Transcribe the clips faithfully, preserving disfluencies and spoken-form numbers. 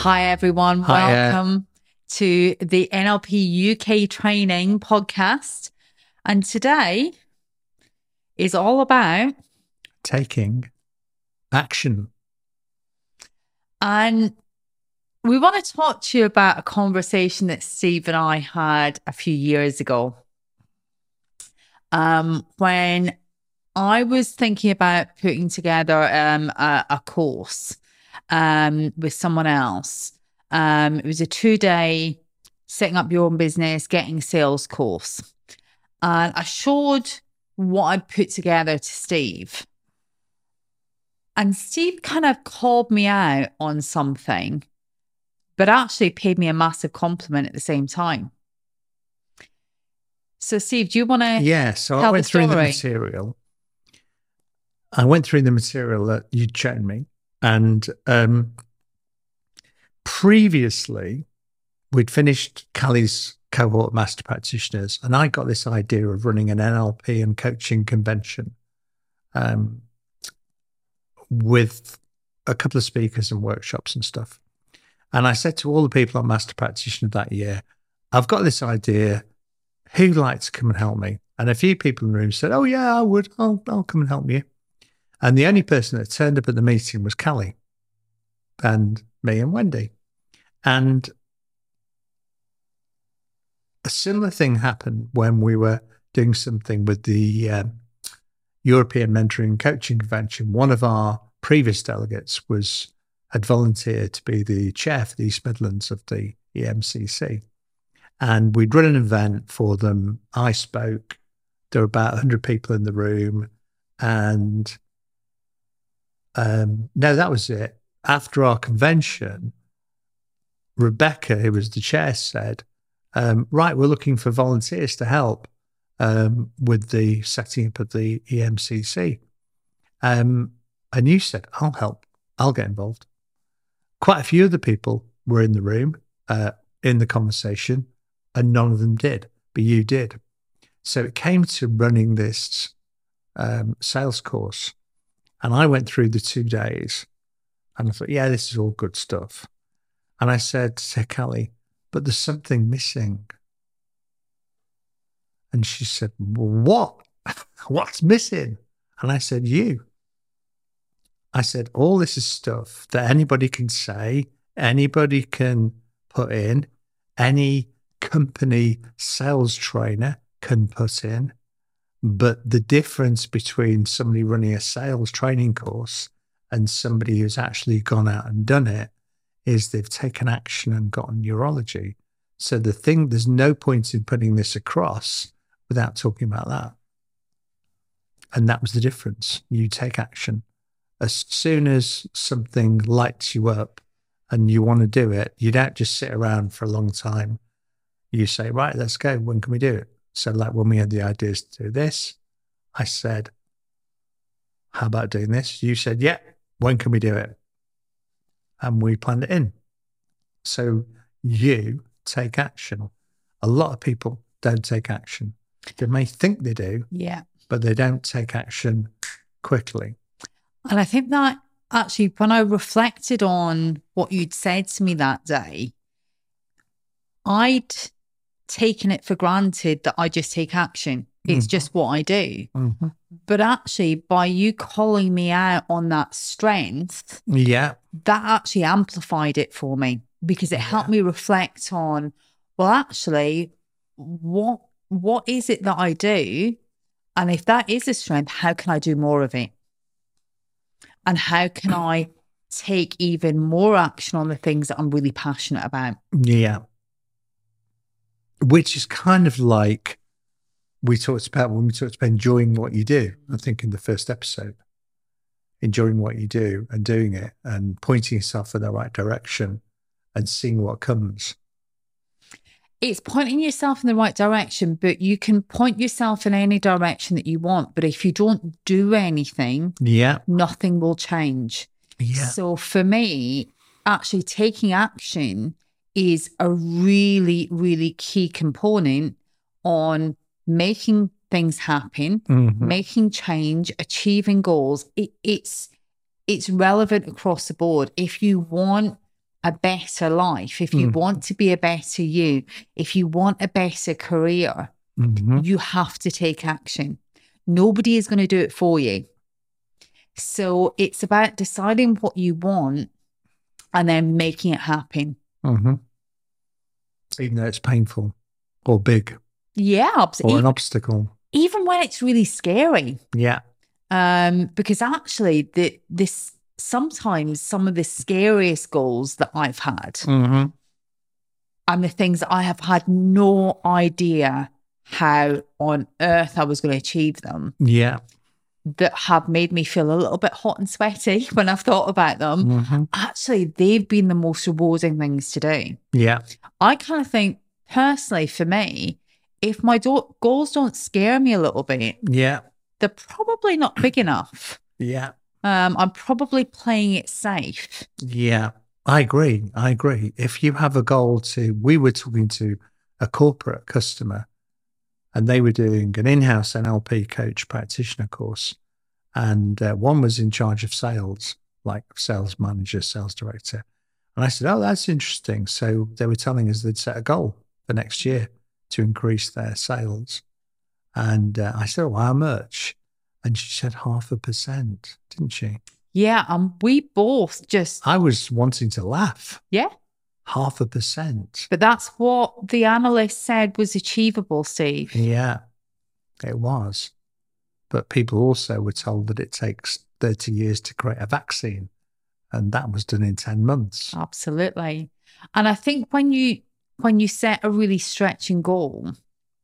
Hi, everyone. Hi, uh, Welcome to the N L P U K Training Podcast. And today is all about taking action. And we want to talk to you about a conversation that Steve and I had a few years ago. Um, when I was thinking about putting together um, a, a course um, with someone else. Um, it was a two-day setting up your own business, getting sales course. And I showed what I'd put together to Steve. And Steve kind of called me out on something, but actually paid me a massive compliment at the same time. So, Steve, do you want to Yeah, so tell I went the through the story? material. I went through the material that you'd shown me. And um, previously, we'd finished Callie's cohort master practitioners, and I got this idea of running an N L P and coaching convention um, with a couple of speakers and workshops and stuff. And I said to all the people on master practitioner that year, I've got this idea. Who'd like to come and help me? And a few people in the room said, oh, yeah, I would. I'll, I'll come and help you. And the only person that turned up at the meeting was Callie and me and Wendy. And a similar thing happened when we were doing something with the um, European Mentoring and Coaching Convention. One of our previous delegates was had volunteered to be the chair for the East Midlands of the E M C C. And we'd run an event for them. I spoke. There were about one hundred people in the room. And um, no, that was it. After our convention, Rebecca, who was the chair, said, um, right, we're looking for volunteers to help um, with the setting up of the E M C C. Um, and you said, I'll help. I'll get involved. Quite a few other people were in the room, uh, in the conversation, and none of them did, but you did. So it came to running this um, sales course. And I went through the two days and I thought, yeah, this is all good stuff. And I said to Callie, but there's something missing. And she said, well, what? What's missing? And I said, you. I said, all this is stuff that anybody can say, anybody can put in, any company sales trainer can put in. But the difference between somebody running a sales training course and somebody who's actually gone out and done it is they've taken action and gotten neurology. So the thing, there's no point in putting this across without talking about that. And that was the difference. You take action. As soon as something lights you up and you want to do it, you don't just sit around for a long time. You say, right, let's go. When can we do it? So like when we had the ideas to do this, I said, how about doing this? You said, yeah, when can we do it? And we planned it in. So you take action. A lot of people don't take action. They may think they do, Yeah. but they don't take action quickly. And I think that actually, when I reflected on what you'd said to me that day, I'd taken it for granted that I just take action. It's Mhm. just what I do. Mm-hmm. But actually, by you calling me out on that strength, Yeah. that actually amplified it for me because it helped Yeah. me reflect on, well, actually, what what is it that I do? And if that is a strength, how can I do more of it? And how can I take even more action on the things that I'm really passionate about? Yeah. Which is kind of like we talked about when we talked about enjoying what you do, I think in the first episode, enjoying what you do and doing it and pointing yourself in the right direction and seeing what comes. It's pointing yourself in the right direction, but you can point yourself in any direction that you want. But if you don't do anything, Yeah. nothing will change. Yeah. So for me, actually taking action is a really, really key component on making things happen, Mm-hmm. making change, achieving goals. It, it's it's relevant across the board. If you want a better life, if you Mm. want to be a better you, if you want a better career, Mm-hmm. you have to take action. Nobody is going to do it for you. So it's about deciding what you want and then making it happen. Mm-hmm. Even though it's painful or big Yeah, or absolutely. an obstacle. Even when it's really scary. Yeah. Um, because actually, the this sometimes some of the scariest goals that I've had Mm-hmm. and the things that I have had no idea how on earth I was going to achieve them, Yeah. that have made me feel a little bit hot and sweaty when I've thought about them. Mm-hmm. Actually, they've been the most rewarding things to do. Yeah. I kind of think, personally, for me, if my do- goals don't scare me a little bit, Yeah. they're probably not big enough. Yeah. Um, I'm probably playing it safe. Yeah. I agree. I agree. If you have a goal to, we were talking to a corporate customer and they were doing an in-house N L P coach practitioner course. And uh, one was in charge of sales, like sales manager, sales director. And I said, oh, that's interesting. So they were telling us they'd set a goal for next year to increase their sales. And uh, I said, oh, how much? And she said half a percent, didn't she? Yeah, and we both just, I was wanting to laugh. yeah. Half a percent. But that's what the analyst said was achievable, Steve. Yeah, it was. But people also were told that it takes thirty years to create a vaccine. And that was done in ten months. Absolutely. And I think when you when you set a really stretching goal,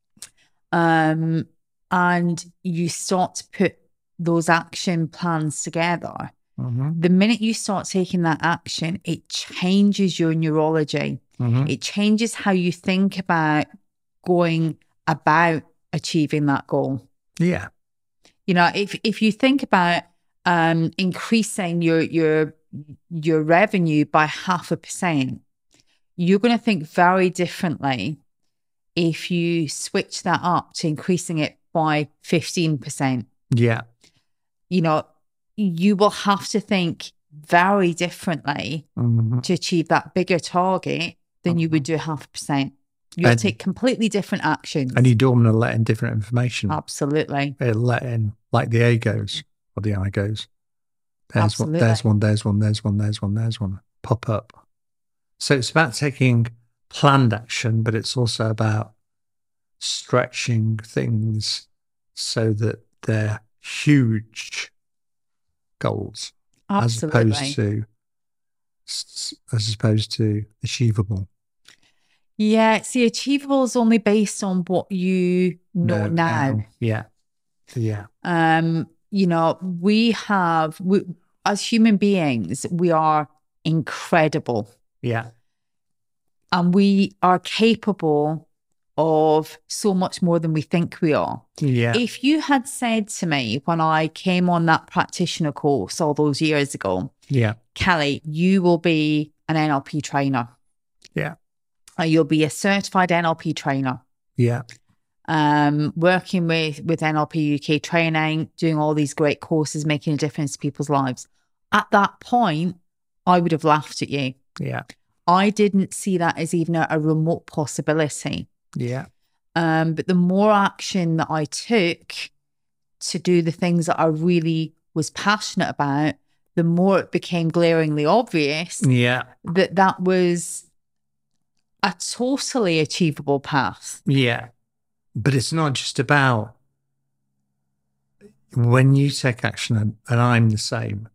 um, and you start to put those action plans together, Mm-hmm. the minute you start taking that action, it changes your neurology. Mm-hmm. It changes how you think about going about achieving that goal. Yeah. You know, if if you think about um, increasing your your your revenue by half a percent, you're going to think very differently if you switch that up to increasing it by fifteen percent. Yeah. You know, you will have to think very differently Mm-hmm. to achieve that bigger target than you would do half a percent. You'll And- take completely different actions. And you don't want to let in different information. Absolutely. It'll let in, like the A goes or the I goes. There's Absolutely. one, there's one, there's one, there's one, there's one, there's one. Pop up. So it's about taking planned action, but it's also about stretching things so that they're huge goals Absolutely. as opposed to as opposed to achievable. Yeah, see, achievable is only based on what you know No, now. no. Yeah. Yeah. Um, you know, we have, we, as human beings, we are incredible Yeah. and we are capable of so much more than we think we are. Yeah. If you had said to me when I came on that practitioner course all those years ago, Yeah. Kelly, you will be an N L P trainer. Yeah. Or you'll be a certified N L P trainer. Yeah. Um, working with, with N L P U K training, doing all these great courses, making a difference to people's lives. At that point, I would have laughed at you. Yeah. I didn't see that as even a, a remote possibility. Yeah. Um, but the more action that I took to do the things that I really was passionate about, the more it became glaringly obvious Yeah. that that was a totally achievable path. Yeah. But it's not just about when you take action, and, and I'm the same.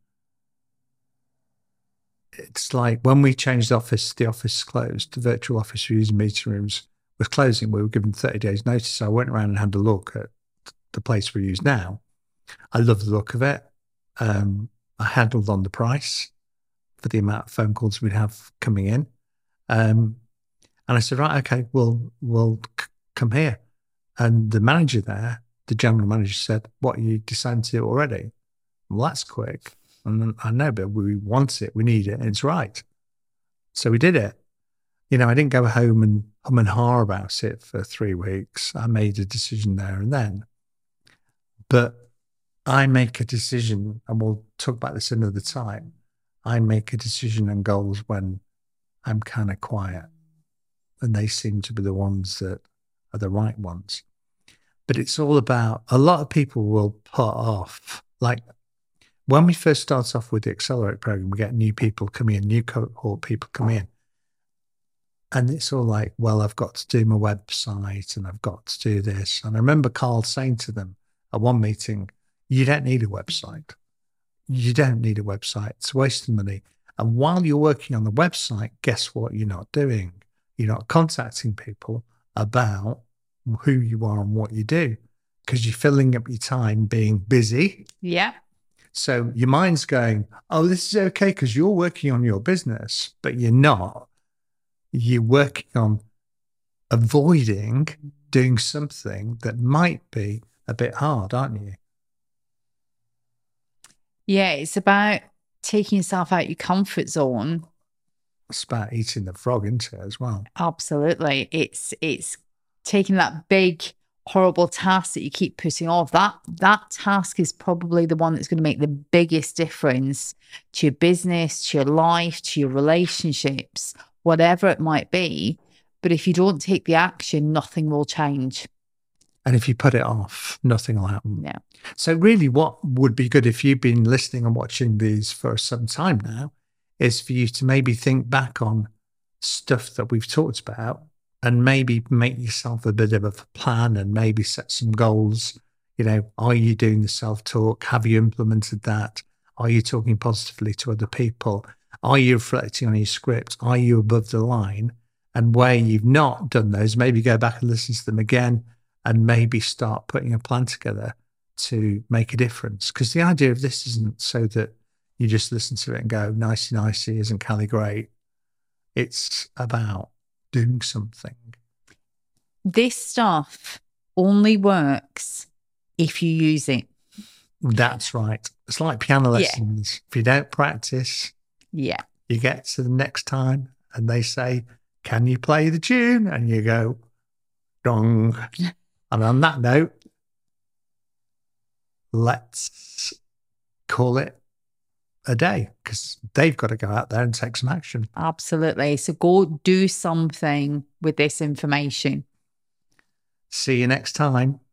It's like when we changed office, the office closed, the virtual office we use in meeting rooms was closing. We were given thirty days notice. So I went around and had a look at the place we use now. I love the look of it. Um, I handled on the price for the amount of phone calls we'd have coming in. Um, and I said, right, okay, we'll, we'll c- come here. And the manager there, the general manager said, what, you decided to do already? Well, that's quick. And then, I know, but we want it, we need it, and it's right. So we did it. You know, I didn't go home and hum and ha about it for three weeks. I made a decision there and then. But I make a decision, and we'll talk about this another time. I make a decision and goals when I'm kind of quiet. And they seem to be the ones that are the right ones. But it's all about, a lot of people will put off, like when we first start off with the Accelerate program, we get new people coming in, new cohort people come in. And it's all like, well, I've got to do my website and I've got to do this. And I remember Carl saying to them at one meeting, you don't need a website. You don't need a website. It's a waste of money. And while you're working on the website, guess what you're not doing? You're not contacting people about who you are and what you do, because you're filling up your time being busy. Yeah. So your mind's going, oh, this is okay because you're working on your business, but you're not. You're working on avoiding doing something that might be a bit hard, aren't you? Yeah, it's about taking yourself out your comfort zone. It's about eating the frog, isn't it, as well? Absolutely. It's it's taking that big, horrible task that you keep putting off. That that task is probably the one that's going to make the biggest difference to your business, to your life, to your relationships, whatever it might be. But if you don't take the action, nothing will change. And if you put it off, nothing will happen. Yeah. So really what would be good if you've been listening and watching these for some time now is for you to maybe think back on stuff that we've talked about and maybe make yourself a bit of a plan and maybe set some goals. You know, are you doing the self-talk? Have you implemented that? Are you talking positively to other people? Are you reflecting on your script? Are you above the line? And where you've not done those, maybe go back and listen to them again and maybe start putting a plan together to make a difference. Because the idea of this isn't so that you just listen to it and go, nicey, nicey, isn't Callie great? It's about doing something. This stuff only works if you use it. That's right. It's like piano Yeah. lessons. If you don't practice, Yeah. you get to the next time and they say, can you play the tune? And you go, dong. And on that note, let's call it a day because they've got to go out there and take some action. Absolutely. So go do something with this information. See you next time.